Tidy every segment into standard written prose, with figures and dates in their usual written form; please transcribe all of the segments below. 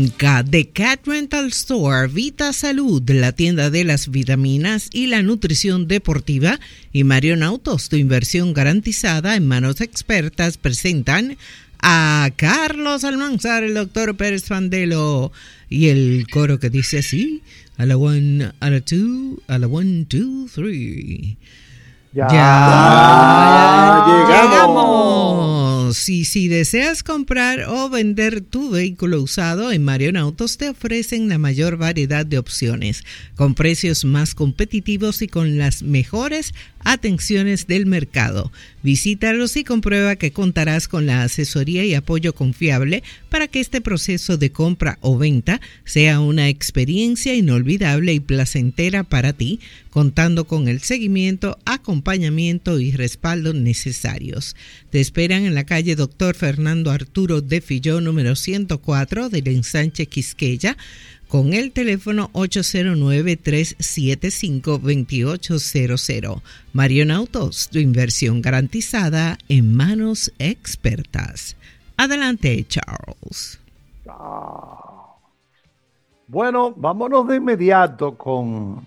Arranca de Cat Rental Store, Vita Salud, la tienda de las vitaminas y la nutrición deportiva, y Marion Autos, tu inversión garantizada en manos expertas, presentan a Carlos Almanzar, el doctor Pérez Fandelo, y el coro que dice así: a la one, a la two, a la one, two, three. Ya llegamos. Y si deseas comprar o vender tu vehículo usado, en Marion Autos te ofrecen la mayor variedad de opciones, con precios más competitivos y con las mejores atenciones del mercado. Visítalos y comprueba que contarás con la asesoría y apoyo confiable para que este proceso de compra o venta sea una experiencia inolvidable y placentera para ti, contando con el seguimiento, acompañamiento y respaldo necesarios. Te esperan en la calle Dr. Fernando Arturo de Filló, número 104 del Ensanche Quisqueya, con el teléfono 809-375-2800. Marion Autos, tu inversión garantizada en manos expertas. Adelante, Charles. Bueno, vámonos de inmediato con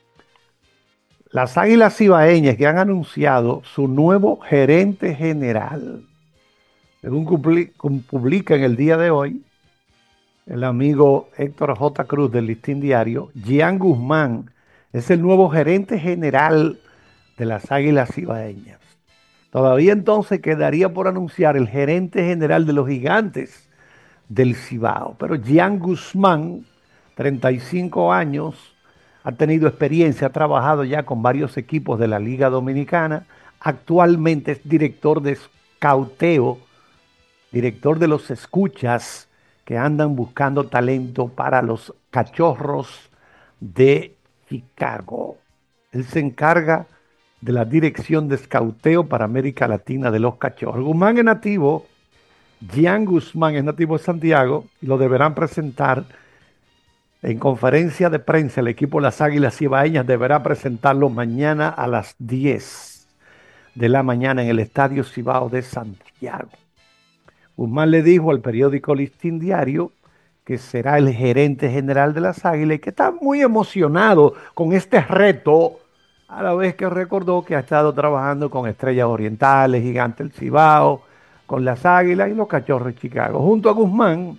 las Águilas Cibaeñas, que han anunciado su nuevo gerente general. Según publica en el día de hoy el amigo Héctor J. Cruz del Listín Diario, Gian Guzmán es el nuevo gerente general de las Águilas Cibaeñas. Todavía entonces quedaría por anunciar el gerente general de los Gigantes del Cibao. Pero Gian Guzmán, 35 años, ha tenido experiencia, ha trabajado ya con varios equipos de la Liga Dominicana. Actualmente es director de escauteo, director de los escuchas que andan buscando talento para los Cachorros de Chicago. Él se encarga de la dirección de escauteo para América Latina de los Cachorros. Guzmán es nativo, Gian Guzmán es nativo de Santiago, y lo deberán presentar en conferencia de prensa. El equipo de las Águilas Cibaeñas deberá presentarlo mañana a las 10 de la mañana en el Estadio Cibao de Santiago. Guzmán le dijo al periódico Listín Diario que será el gerente general de las Águilas y que está muy emocionado con este reto, a la vez que recordó que ha estado trabajando con Estrellas Orientales, Gigantes del Cibao, con las Águilas y los Cachorros de Chicago. Junto a Guzmán,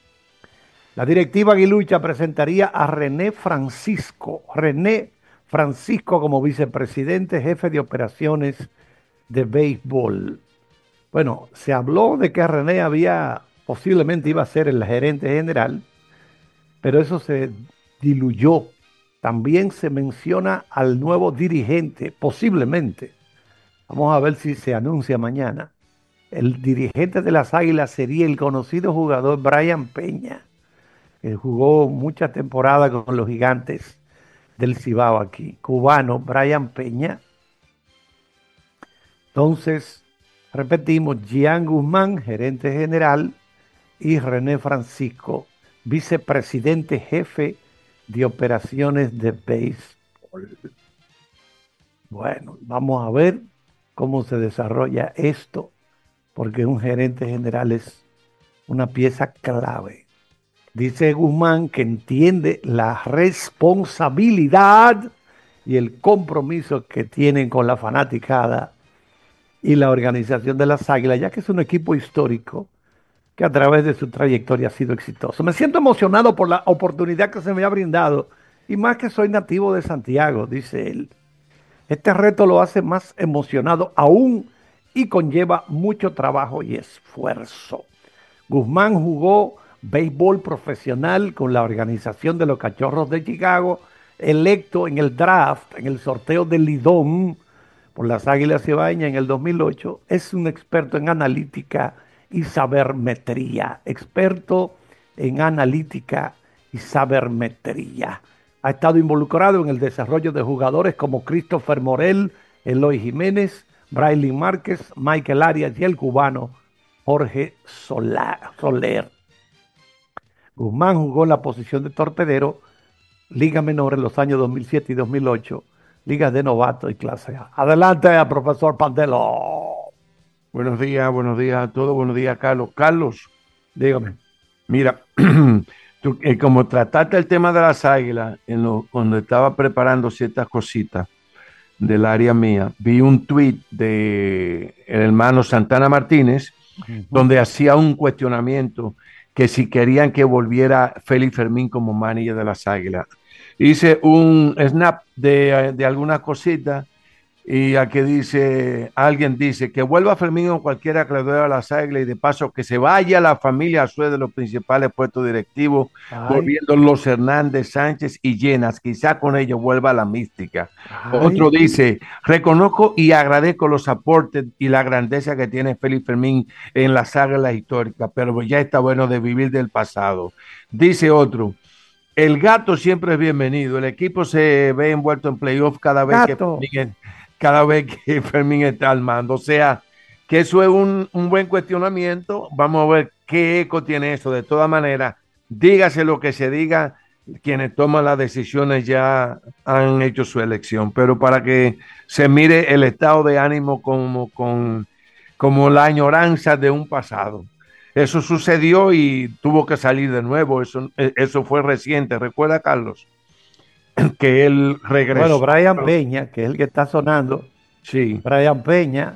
la directiva aguilucha presentaría a René Francisco como vicepresidente, jefe de operaciones de béisbol. Bueno, se habló de que René posiblemente iba a ser el gerente general, pero eso se diluyó. También se menciona al nuevo dirigente, posiblemente. Vamos a ver si se anuncia mañana. El dirigente de las Águilas sería el conocido jugador Brian Peña, que jugó muchas temporadas con los Gigantes del Cibao aquí. Cubano, Brian Peña. Entonces, repetimos, Gian Guzmán, gerente general, y René Francisco, vicepresidente jefe de operaciones de béisbol. Bueno, vamos a ver cómo se desarrolla esto, porque un gerente general es una pieza clave. Dice Guzmán que entiende la responsabilidad y el compromiso que tienen con la fanaticada y la organización de las Águilas, ya que es un equipo histórico que a través de su trayectoria ha sido exitoso. Me siento emocionado por la oportunidad que se me ha brindado, y más que soy nativo de Santiago, dice él. Este reto lo hace más emocionado aún y conlleva mucho trabajo y esfuerzo. Guzmán jugó béisbol profesional con la organización de los Cachorros de Chicago, electo en el draft, en el sorteo del Lidón por las Águilas Cibaeñas en el 2008. Es un experto en analítica y sabermetría. Experto en analítica y sabermetría. Ha estado involucrado en el desarrollo de jugadores como Christopher Morel, Eloy Jiménez, Braylon Márquez, Michael Arias y el cubano Jorge Soler. Guzmán jugó en la posición de torpedero, Liga Menor en los años 2007 y 2008, Ligas de Novato y Clase A. Adelante, profesor Pandelo. Buenos días a todos. Buenos días, Carlos. Carlos, dígame. Mira, Como trataste el tema de las águilas, cuando estaba preparando ciertas cositas del área mía, vi un tuit de el hermano Santana Martínez, donde hacía un cuestionamiento que si querían que volviera Félix Fermín como manager de las águilas. Hice un snap de algunas cositas y aquí alguien dice que vuelva Fermín o cualquiera que le duele a las águilas y de paso que se vaya la familia Azué de los principales puestos directivos, volviendo los Hernández, Sánchez y Llenas, quizá con ello vuelva la mística. Otro dice, reconozco y agradezco los aportes y la grandeza que tiene Félix Fermín en las águilas históricas, pero ya está bueno de vivir del pasado. Dice otro, el gato siempre es bienvenido, el equipo se ve envuelto en playoff cada vez que Fermín está al mando. O sea, que eso es un buen cuestionamiento. Vamos a ver qué eco tiene eso. De todas maneras, dígase lo que se diga, quienes toman las decisiones ya han hecho su elección. Pero para que se mire el estado de ánimo como la añoranza de un pasado. Eso sucedió y tuvo que salir de nuevo. Eso fue reciente. ¿Recuerda, Carlos? Que él regresó. Bueno, Brian Peña, que es el que está sonando. Sí. Brian Peña,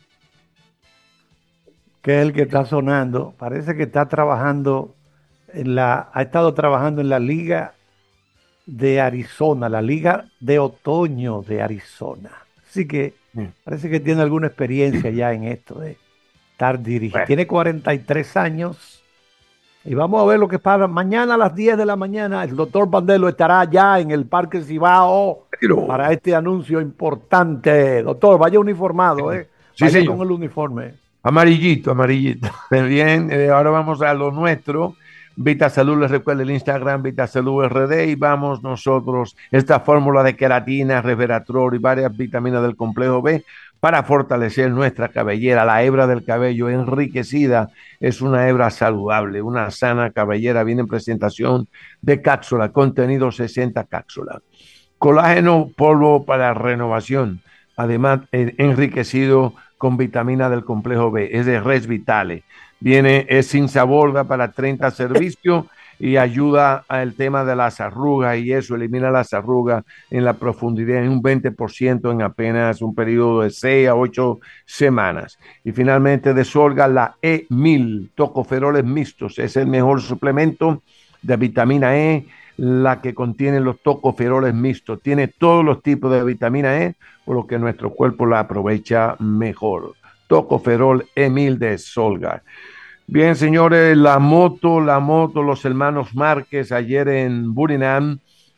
que es el que está sonando, parece que está trabajando ha estado trabajando en la Liga de Arizona, la Liga de Otoño de Arizona. Así que parece que tiene alguna experiencia ya en esto de estar dirigiendo. Bueno. Tiene 43 años. Y vamos a ver lo que pasa. Mañana a las 10 de la mañana, el doctor Bandelo estará ya en el Parque Cibao para este anuncio importante. Doctor, vaya uniformado, ¿eh? Sí, vaya señor. con el uniforme. Amarillito. Bien, ahora vamos a lo nuestro. Vita Salud, les recuerda el Instagram, Vita Salud RD, y vamos nosotros, esta fórmula de queratina, resveratrol y varias vitaminas del complejo B para fortalecer nuestra cabellera. La hebra del cabello enriquecida es una hebra saludable, una sana cabellera. Viene en presentación de cápsula, contenido 60 cápsulas. Colágeno, polvo para renovación, además enriquecido con vitamina del complejo B, es de Res Vitale. Es sin sabor, da para 30 servicios y ayuda al tema de las arrugas y eso, elimina las arrugas en la profundidad en un 20% en apenas un periodo de 6 a 8 semanas. Y finalmente desolga la E1000, tocoferoles mixtos, es el mejor suplemento de vitamina E, la que contiene los tocoferoles mixtos. Tiene todos los tipos de vitamina E, por lo que nuestro cuerpo la aprovecha mejor. Tocoferol E1000 de Solgar. Bien, señores, la moto, los hermanos Márquez ayer en Burinam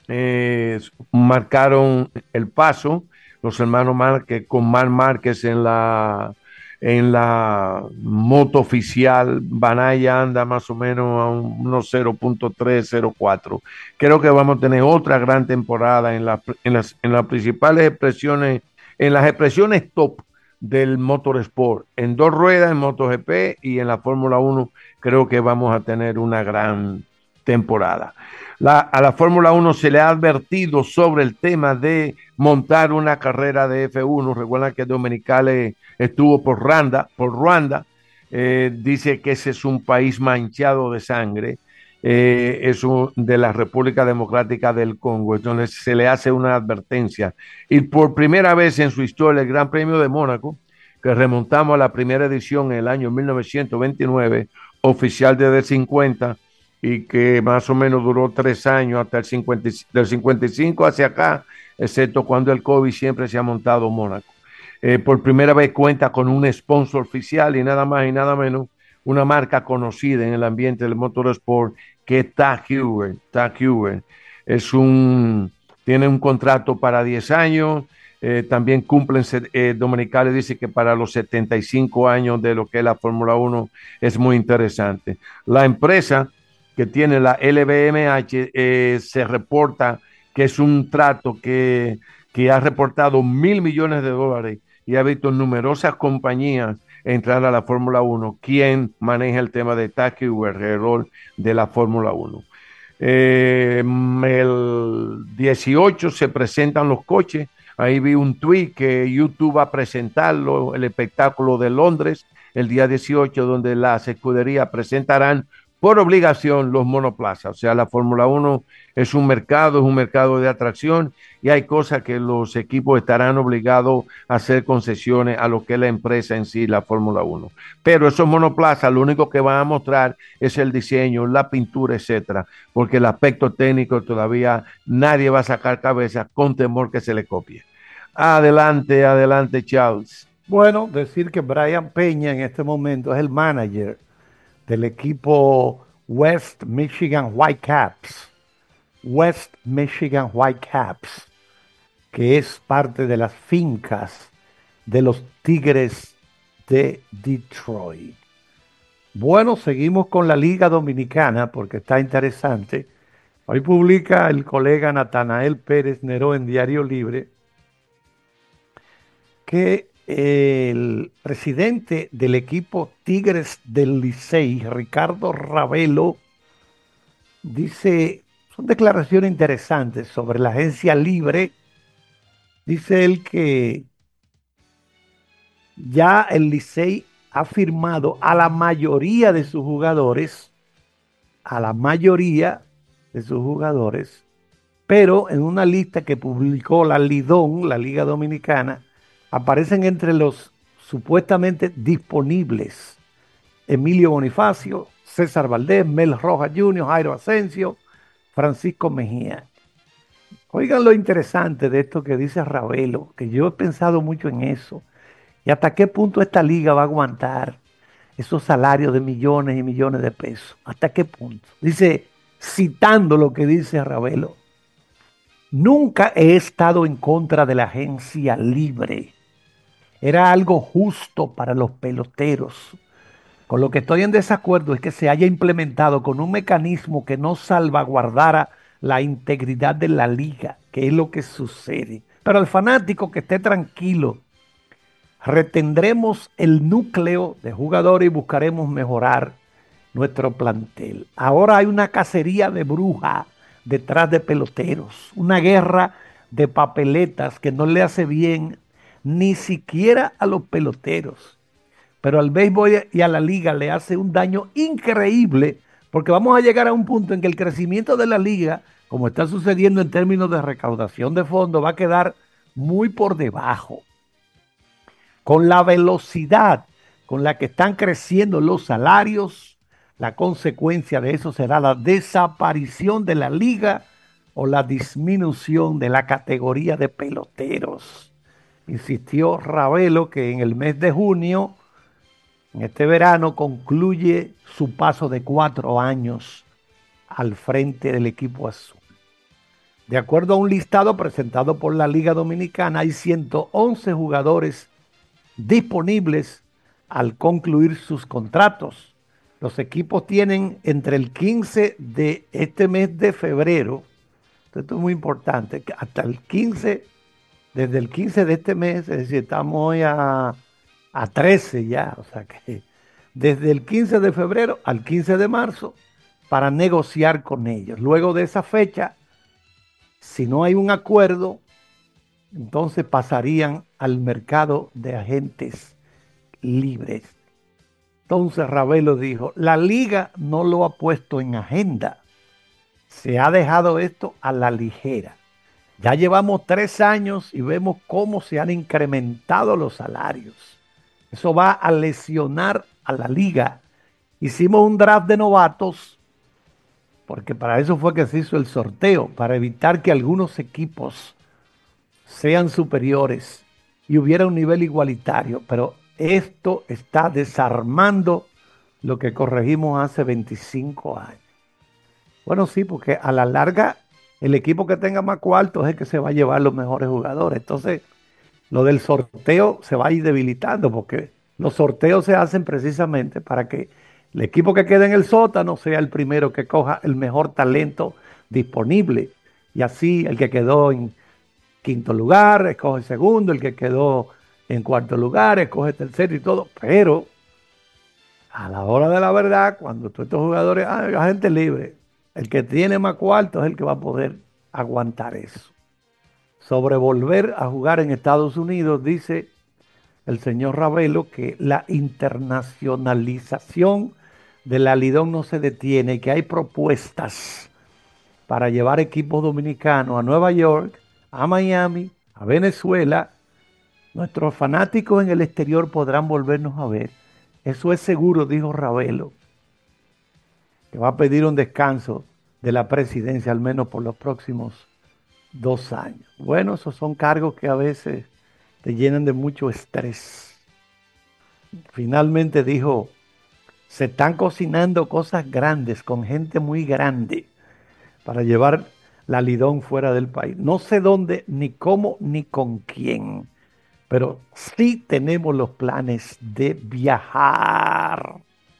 marcaron el paso. Los hermanos Márquez con Marc Márquez en la moto oficial. Banaya anda más o menos a unos 0.304. Creo que vamos a tener otra gran temporada en las principales expresiones, en las expresiones top del motorsport, en dos ruedas, en MotoGP y en la Fórmula 1. Creo que vamos a tener una gran temporada. A la Fórmula 1 se le ha advertido sobre el tema de montar una carrera de F1. Recuerdan que Dominicale estuvo por Ruanda. Dice que ese es un país manchado de sangre. Es de la República Democrática del Congo. Entonces se le hace una advertencia. Y por primera vez en su historia, el Gran Premio de Mónaco, que remontamos a la primera edición en el año 1929, oficial desde el 50, y que más o menos duró 3 años hasta del 55 hacia acá, excepto cuando el COVID siempre se ha montado Mónaco. Por primera vez cuenta con un sponsor oficial y nada más y nada menos, una marca conocida en el ambiente del motorsport, que es TAG Heuer. Tiene un contrato para 10 años, también cumplen, Dominicales dice que para los 75 años de lo que es la Fórmula 1 es muy interesante. La empresa que tiene la LVMH se reporta que es un trato que ha reportado $1.000 millones y ha visto numerosas compañías entrar a la Fórmula 1. ¿Quién maneja el tema de TAG Heuer alrededor de la Fórmula 1? El 18 se presentan los coches. Ahí vi un tweet que YouTube va a presentarlo, el espectáculo de Londres, el día 18, donde las escuderías presentarán por obligación los monoplazas. O sea, la Fórmula 1 es un mercado de atracción y hay cosas que los equipos estarán obligados a hacer concesiones a lo que es la empresa en sí, la Fórmula 1. Pero esos monoplazas lo único que van a mostrar es el diseño, la pintura, etcétera, porque el aspecto técnico todavía nadie va a sacar cabeza con temor que se le copie. Adelante, adelante, Charles. Bueno, decir que Brian Peña en este momento es el manager del equipo West Michigan Whitecaps. West Michigan Whitecaps, que es parte de las fincas de los Tigres de Detroit. Bueno, seguimos con la Liga Dominicana porque está interesante. Hoy publica el colega Natanael Pérez Neró en Diario Libre que el presidente del equipo Tigres del Licey, Ricardo Ravelo, dice, son declaraciones interesantes sobre la agencia libre. Dice él que ya el Licey ha firmado a la mayoría de sus jugadores, a la mayoría de sus jugadores, pero en una lista que publicó la Lidón, la Liga Dominicana, aparecen entre los supuestamente disponibles Emilio Bonifacio, César Valdés, Mel Rojas Jr., Jairo Asensio, Francisco Mejía. Oigan lo interesante de esto que dice Ravelo, que yo he pensado mucho en eso. ¿Y hasta qué punto esta liga va a aguantar esos salarios de millones y millones de pesos? ¿Hasta qué punto? Dice, citando lo que dice Ravelo, nunca he estado en contra de la agencia libre. Era algo justo para los peloteros. Con lo que estoy en desacuerdo es que se haya implementado con un mecanismo que no salvaguardara la integridad de la liga, que es lo que sucede. Pero al fanático que esté tranquilo, retendremos el núcleo de jugadores y buscaremos mejorar nuestro plantel. Ahora hay una cacería de bruja detrás de peloteros, una guerra de papeletas que no le hace bien ni siquiera a los peloteros, pero al béisbol y a la liga le hace un daño increíble, porque vamos a llegar a un punto en que el crecimiento de la liga, como está sucediendo en términos de recaudación de fondos, va a quedar muy por debajo. Con la velocidad con la que están creciendo los salarios, la consecuencia de eso será la desaparición de la liga o la disminución de la categoría de peloteros. Insistió Ravelo que en el mes de junio, en este verano, concluye su paso de 4 años al frente del equipo azul. De acuerdo a un listado presentado por la Liga Dominicana, hay 111 jugadores disponibles al concluir sus contratos. Los equipos tienen entre el 15 de este mes de febrero, esto es muy importante, hasta el 15, desde el 15 de este mes, es decir, estamos hoy a 13 ya, o sea que desde el 15 de febrero al 15 de marzo para negociar con ellos. Luego de esa fecha, si no hay un acuerdo, entonces pasarían al mercado de agentes libres. Entonces Ravelo dijo, la liga no lo ha puesto en agenda, se ha dejado esto a la ligera. Ya llevamos 3 años y vemos cómo se han incrementado los salarios. Eso va a lesionar a la liga. Hicimos un draft de novatos, porque para eso fue que se hizo el sorteo, para evitar que algunos equipos sean superiores y hubiera un nivel igualitario. Pero esto está desarmando lo que corregimos hace 25 años. Bueno, sí, porque a la larga el equipo que tenga más cuartos es el que se va a llevar los mejores jugadores. Entonces, lo del sorteo se va a ir debilitando porque los sorteos se hacen precisamente para que el equipo que quede en el sótano sea el primero que coja el mejor talento disponible. Y así el que quedó en quinto lugar escoge segundo, el que quedó en cuarto lugar escoge tercero y todo. Pero a la hora de la verdad, cuando todos estos jugadores, la gente libre, el que tiene más cuartos es el que va a poder aguantar eso. Sobre volver a jugar en Estados Unidos, dice el señor Ravelo que la internacionalización de la Lidón no se detiene, que hay propuestas para llevar equipos dominicanos a Nueva York, a Miami, a Venezuela. Nuestros fanáticos en el exterior podrán volvernos a ver. Eso es seguro, dijo Ravelo, que va a pedir un descanso de la presidencia, al menos por los próximos 2 años. Bueno, esos son cargos que a veces te llenan de mucho estrés. Finalmente dijo, se están cocinando cosas grandes con gente muy grande para llevar la Lidón fuera del país. No sé dónde, ni cómo, ni con quién, pero sí tenemos los planes de viajar.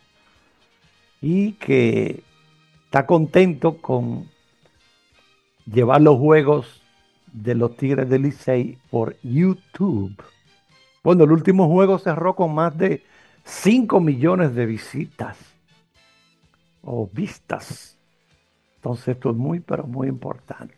Y que está contento con llevar los juegos de los Tigres del Licey por YouTube. Bueno, el último juego cerró con más de 5 millones de visitas o vistas. Entonces esto es muy, pero muy importante.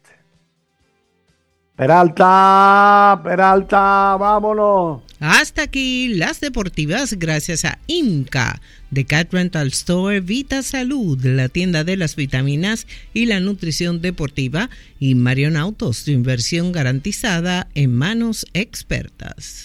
Peralta, vámonos. Hasta aquí las deportivas gracias a IMCA, The Cat Rental Store, Vita Salud, la tienda de las vitaminas y la nutrición deportiva, y Marion Autos, tu inversión garantizada en manos expertas.